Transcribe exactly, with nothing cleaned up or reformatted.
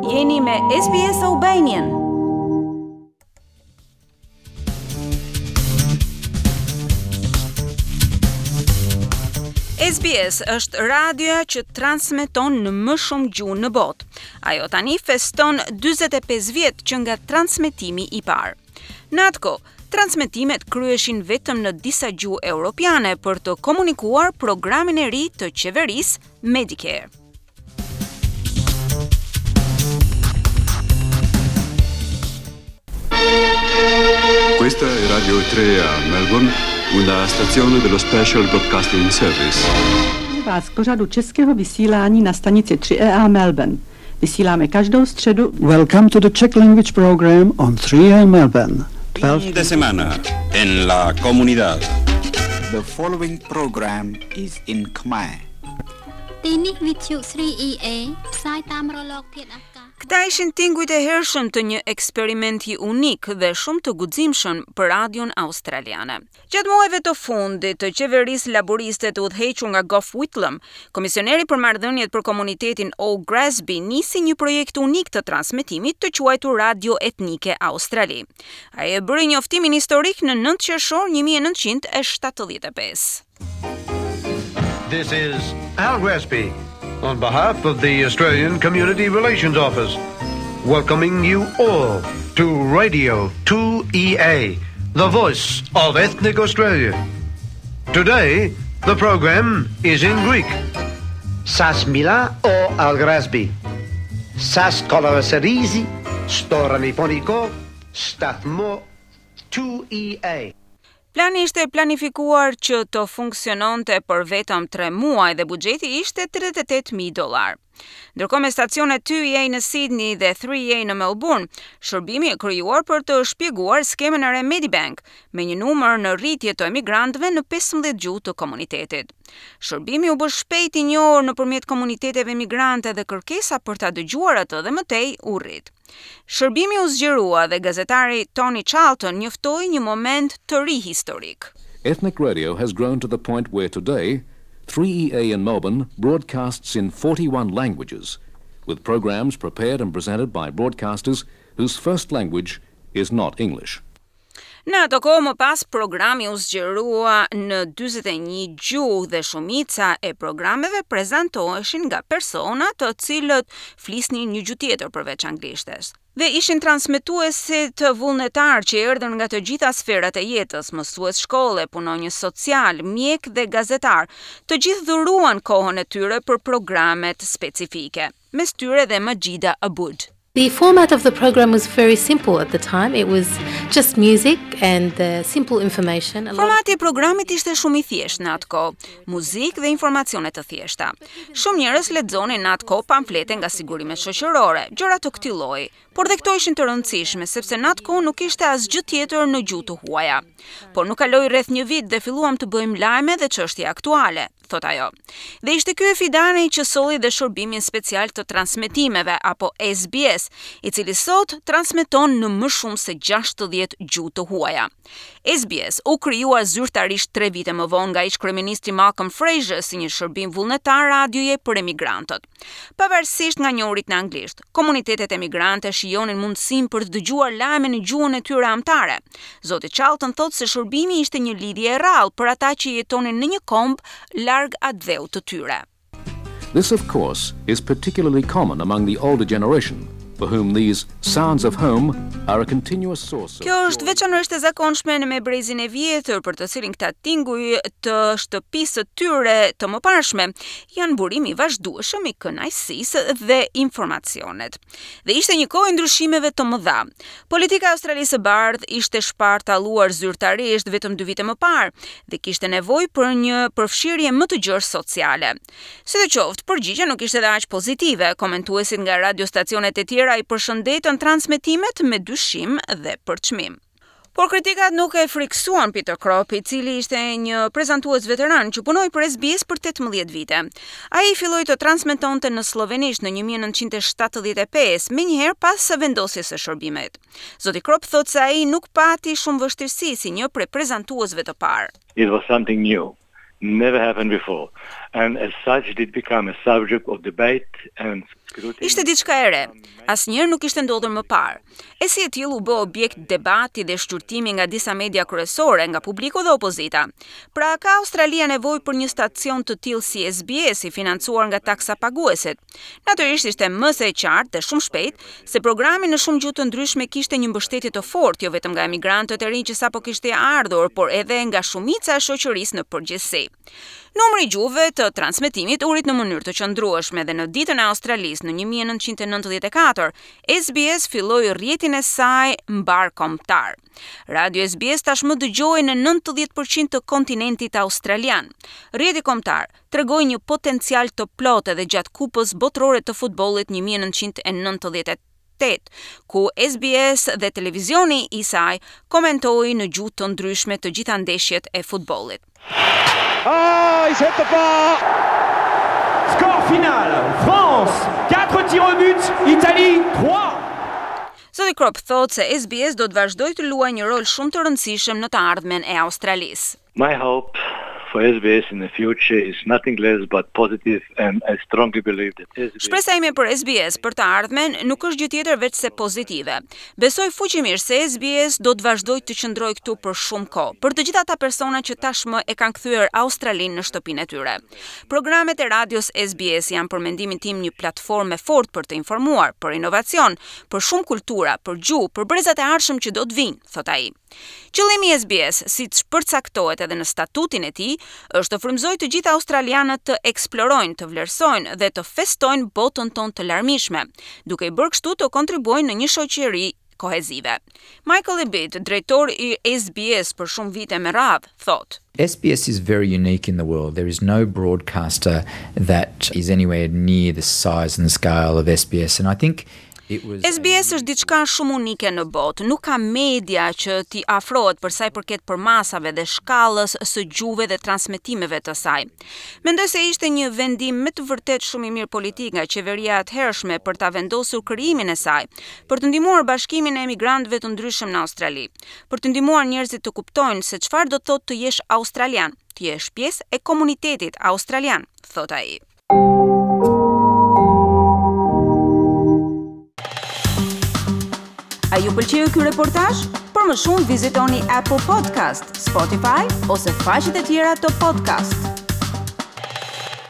Jeni me S B S Albanian. S B S është radioja që transmeton në më shumë gjuhë në botë. Ajo tani feston dyzet e pesë vjet që nga transmetimi i parë. Në atë kohë, transmetimet kryeshin vetëm në disa gjuhë europiane për të komunikuar programin e ri të qeverisë Medicare. Questa è Radio tre a Melbourne, una stazione dello Special Broadcasting Service. Vás k pořadu českého vysílání na stanici tři E A Melbourne. Vysíláme každou středu. Welcome to the Czech language program on three A Melbourne. Fin de semana en la comunidad. The following program is in Khmer. Tini Vithu three E A,ផ្សាយតាមរលកធាតុអាកាស. Këta ishin tingujt e hershëm të një eksperimenti unik dhe shumë të guximshëm për radion australiane. Gjatë muajve të fundit të qeverisë laboriste të udhëhequr nga Gough Whitlam, komisioneri për marrëdhëniet për komunitetin O. Grasby nisi një projekt unik të transmetimit të quajtur Radio Etnike Australi. Ai e bëri njoftimin historik në nëntë qershor një mijë e nëntëqind e shtatëdhjetë e pesë. This is Al Grasby, on behalf of the Australian Community Relations Office, welcoming you all to Radio two E A, the voice of ethnic Australia. Today, the program is in Greek. Σας μιλά ο Al Grasby. Σας καλωσορίζει στο ραδιοφωνικό σταθμό two E A. Plani ishte planifikuar që të funksiononte për vetëm tre muaj dhe buxheti ishte tridhjetë e tetë mijë dollar. Ndërkohë me stacionet two E A në Sydney dhe three E A në Melbourne, shërbimi e krijuar për të shpjeguar skemën e re Medibank me një numër në rritje të emigrantëve në pesëmbëdhjetë gjuhë të komunitetit. Shërbimi u bë shpejt i njohur nëpërmjet komuniteteve emigrante dhe kërkesa për ta dëgjuar atë dhe mëtej u rrit. Shërbimi u zgjerua dhe gazetari Tony Charlton njoftoi një moment të ri historik. Ethnic radio has grown to the point where today three E A in Melbourne broadcasts in forty-one languages, with programs prepared and presented by broadcasters whose first language is not English. Në ato kohë më pas, programi u zgjerua në dyzet e një gjuhë dhe shumica e programeve prezantoheshin nga persona të cilët flisnin një gjuhë tjetër përveç anglishtes. Dhe ishin transmetuesit vullnetar që erdhën nga të gjitha sferat e jetës, mësues shkolle, punonjës social, mjek dhe gazetar. Të gjithë dhuruan kohën e tyre për programet specifike. Mes tyre dhe Majida Abud. The format of the program was very simple at the time. It was just music and uh, simple information. Formati i programit ishte shumë i thjeshtë në atë kohë, muzikë dhe informacione të thjeshta. Shumë njerëz lexonin në atë kohë pamflete nga sigurimet shoqërore, gjëra të këtij lloji, por dhe këto ishin të rëndësishme sepse në atë kohë nuk ishte asgjë tjetër në gjuhë të huaja. Por nuk kaloi rreth një vit dhe filluam të bëjmë lajme dhe çështje aktuale, thot ajo. Dhe ishte ky fidani që solli dhe shërbimin special të transmetimeve apo S B S, i cili sot transmeton në më shumë se gjashtëdhjetë gjuhë të huaja. S B S u krijuar zyrtarisht tre vite më vonë nga ish-kryeministri Malcolm Fraser si një shërbim vullnetar radioje për emigrantët. Pavarësisht nga njohurit në anglisht, komunitetet emigrante shijonin mundësinë për të dëgjuar lajme në gjuhën e tyre amtare. Zoti Charlton thotë se shërbimi ishte një lidhje e rrallë për ata që jetonin në një komb larg atdheut të tyre. This, of course, is particularly common among the older generation, for whom these sounds of home are a continuous source of... Kjo është veçanërisht e zakonshme në mebrezin e vjetër, për të cilin këta tinguj të shtëpisë të tyre të mëparshme janë burimi i vazhdueshëm i kënaqësisë dhe informacionet. Dhe ishte një kohë ndryshimeve të mëdha. Politika e Australisë së Bardhë ishte shpartalluar zyrtarisht vetëm dy vite më parë dhe kishte nevojë për një përfshirje më të gjerë sociale. Sidoqoftë, përgjigjja nuk ishte dhe aq pozitive. Komentuesit nga radiostacionet e tjera i përshëndetën transmetimet me dyshim dhe përçmim. Por kritikat nuk e friksuan Peter Krop, i cili ishte një prezantues veteran që punoi për S B S për tetëmbëdhjetë vite. Ai filloi të transmetonte në slovenisht në një mijë e nëntëqind e shtatëdhjetë e pesë, menjëherë pas vendosjes së shërbimit. Zoti Krop thotë se ai nuk pati shumë vështirësi si një prej prezantuesve të parë. It was something new. Never happened before. and as such did become a subject of debate and scrutiny. Ishte diçka e re. Asnjëherë nuk ishte ndodhur më parë. E si e tillë u bë objekt debati dhe shqyrtimi nga disa media kryesore, nga publiku dhe opozita. Pra ka Australia nevojë për një stacion të tillë si S B S i financuar nga taksa paguesit. Natyrisht ishte më së qartë dhe shumë shpejt se programi në shumë gjuhë të ndryshme kishte një mbështetje të fortë jo vetëm nga emigrantët e rinj që sapo kishte ardhur, por edhe nga shumica e shoqërisë në përgjithësi. Numri i gjuhëve të transmetimit u rrit në mënyrë të qëndrueshme dhe në ditën e Australisë në një mijë e nëntëqind e nëntëdhjetë e katër, S B S filloi rrjetin e saj mbar kombëtar. Radio S B S tashmë dëgjohej në nëntëdhjetë përqind të kontinentit australian. Rrjeti kombëtar tregoi një potencial të plotë edhe gjatë Kupës Botërore të Futbollit një mijë e nëntëqind e nëntëdhjetë e tetë, ku S B S dhe televizioni i saj komentoi në gjuhë të ndryshme të gjitha ndeshjet e futbollit. Ah, he's hit the bar! Score final, France, quatre tirs au but, Italie, trois! Zoti Krop thotë se S B S do të vazhdojë të luajë një rol shumë të rëndësishëm në të ardhmen e Australisë. My hope for S B S in the future is nothing less but positive, and I strongly believe that S B S... Shpresa ime për S B S për të ardhmen nuk është gjë tjetër veç se pozitive. Besoj fuqimisht se S B S do të vazhdojë të qëndrojë këtu për shumë kohë, për të gjithë ata persona që tashmë e kanë kthyer Australinë në shtëpinë e tyre. Programet e radios S B S janë për mendimin tim një platformë e fortë për të informuar, për inovacion, për shumë kultura, për gjuhë, për brezat e ardhshëm që do të vinë, thot ai. Qëllimi i S B S, siç përcaktohet edhe në statutin e tij, është të frymëzojë të gjithë australianët të eksplorojnë, të vlerësojnë dhe të festojnë botën tonë të larmishme, duke i bërë kështu të kontribuojnë në një shoqëri kohezive. Michael Abbott, drejtori i S B S për shumë vite me radhë, thotë: S B S is very unique in the world. There is no broadcaster that is anywhere near the size and the scale of S B S, and I think S B S është diçka shumë unike në botë. Nuk ka media që t'i afrohet për sa i përket përmasave dhe shkallës së gjuhëve dhe transmetimeve të saj. Mendoj se ishte një vendim me të vërtet shumë i mirë politik nga qeveria e atëhershme për ta vendosur krijimin e saj, për të ndihmuar bashkimin e emigrantëve të ndryshëm në Australi, për të ndihmuar njerëzit të kuptojnë se çfarë do të thotë të jesh australian, të jesh pjesë e komunitetit australian, thot ai. A ju pëlqeu ky reportazh? Për më shumë vizitoni Apple Podcast, Spotify ose faqet e tjera të podcast.